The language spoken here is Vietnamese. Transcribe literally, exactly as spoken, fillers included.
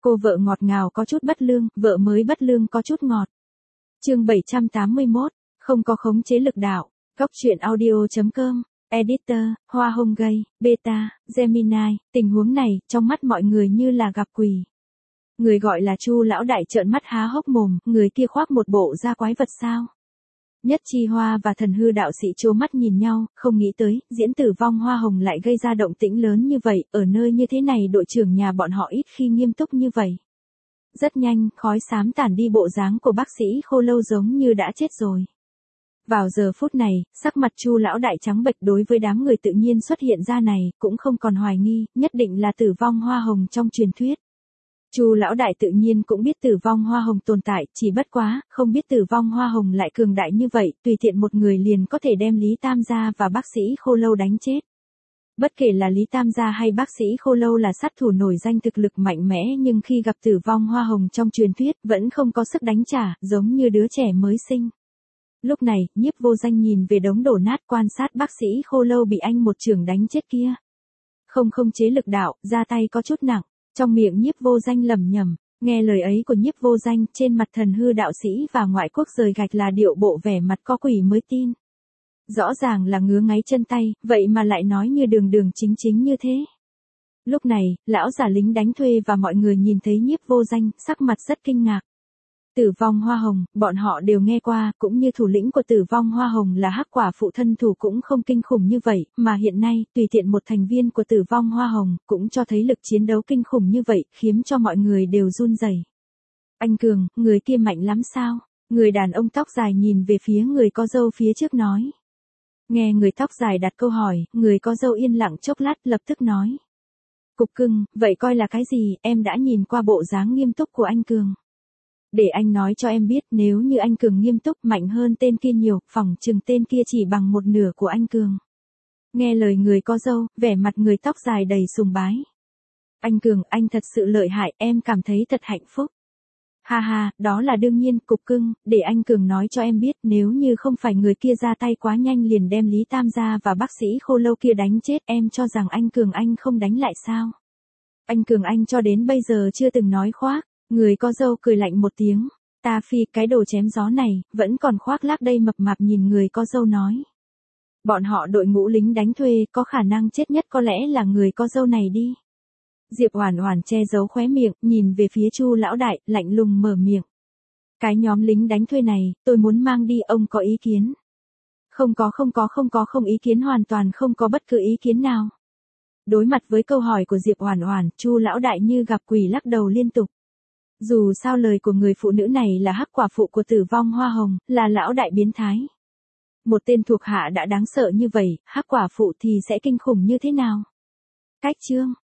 Cô vợ ngọt ngào có chút bất lương, vợ mới bất lương có chút ngọt. Chương bảy trăm tám mươi mốt, không có khống chế lực đạo. Góc truyện audio chấm com, Editor, Hoa Hồng Gay, Beta, Gemini, tình huống này, trong mắt mọi người như là gặp quỷ. Người gọi là Chu lão đại trợn mắt há hốc mồm, người kia khoác một bộ da quái vật sao? Nhất Chi Hoa và Thần Hư đạo sĩ trố mắt nhìn nhau, không nghĩ tới, diễn tử vong hoa hồng lại gây ra động tĩnh lớn như vậy, ở nơi như thế này đội trưởng nhà bọn họ ít khi nghiêm túc như vậy. Rất nhanh, khói xám tản đi, bộ dáng của bác sĩ Khô Lâu giống như đã chết rồi. Vào giờ phút này, sắc mặt Chu lão đại trắng bệch, đối với đám người tự nhiên xuất hiện ra này, cũng không còn hoài nghi, nhất định là tử vong hoa hồng trong truyền thuyết. Chu lão đại tự nhiên cũng biết tử vong hoa hồng tồn tại, chỉ bất quá, không biết tử vong hoa hồng lại cường đại như vậy, tùy tiện một người liền có thể đem Lý Tam gia và bác sĩ Khô Lâu đánh chết. Bất kể là Lý Tam gia hay bác sĩ Khô Lâu là sát thủ nổi danh thực lực mạnh mẽ, nhưng khi gặp tử vong hoa hồng trong truyền thuyết, vẫn không có sức đánh trả, giống như đứa trẻ mới sinh. Lúc này, Nhiếp Vô Danh nhìn về đống đổ nát, quan sát bác sĩ Khô Lâu bị anh một chưởng đánh chết kia. Không không chế lực đạo, ra tay có chút nặng. Trong miệng Nhiếp Vô Danh lẩm nhẩm, nghe lời ấy của Nhiếp Vô Danh, trên mặt Thần Hư đạo sĩ và ngoại quốc rời gạch là điệu bộ vẻ mặt có quỷ mới tin. Rõ ràng là ngứa ngáy chân tay, vậy mà lại nói như đường đường chính chính như thế. Lúc này, lão già lính đánh thuê và mọi người nhìn thấy Nhiếp Vô Danh, sắc mặt rất kinh ngạc. Tử vong hoa hồng, bọn họ đều nghe qua, cũng như thủ lĩnh của tử vong hoa hồng là Hắc Quả phụ thân thủ cũng không kinh khủng như vậy, mà hiện nay, tùy tiện một thành viên của tử vong hoa hồng, cũng cho thấy lực chiến đấu kinh khủng như vậy, khiến cho mọi người đều run rẩy. Anh Cường, người kia mạnh lắm sao? Người đàn ông tóc dài nhìn về phía người có râu phía trước nói. Nghe người tóc dài đặt câu hỏi, người có râu yên lặng chốc lát lập tức nói. Cục cưng, vậy coi là cái gì, em đã nhìn qua bộ dáng nghiêm túc của anh Cường. Để anh nói cho em biết, nếu như anh Cường nghiêm túc mạnh hơn tên kia nhiều, phỏng chừng tên kia chỉ bằng một nửa của anh Cường. Nghe lời người có râu, vẻ mặt người tóc dài đầy sùng bái. Anh Cường, anh thật sự lợi hại, em cảm thấy thật hạnh phúc. Ha ha, đó là đương nhiên, cục cưng, để anh Cường nói cho em biết, nếu như không phải người kia ra tay quá nhanh liền đem Lý Tam gia và bác sĩ Khô Lâu kia đánh chết, em cho rằng anh Cường anh không đánh lại sao? Anh Cường anh cho đến bây giờ chưa từng nói khoác. Người có râu cười lạnh một tiếng, ta phi, cái đồ chém gió này, vẫn còn khoác lác đây. Mập mạp nhìn người có râu nói. Bọn họ đội ngũ lính đánh thuê, có khả năng chết nhất có lẽ là người có râu này đi. Diệp Oản Oản che giấu khóe miệng, nhìn về phía Chu lão đại, lạnh lùng mở miệng. Cái nhóm lính đánh thuê này, tôi muốn mang đi, ông có ý kiến? Không có không có không có không ý kiến, hoàn toàn không có bất cứ ý kiến nào. Đối mặt với câu hỏi của Diệp Oản Oản, Chu lão đại như gặp quỷ lắc đầu liên tục. Dù sao lời của người phụ nữ này là Hắc Quả phụ của tử vong hoa hồng, là lão đại biến thái. Một tên thuộc hạ đã đáng sợ như vậy, Hắc Quả phụ thì sẽ kinh khủng như thế nào? Cách chương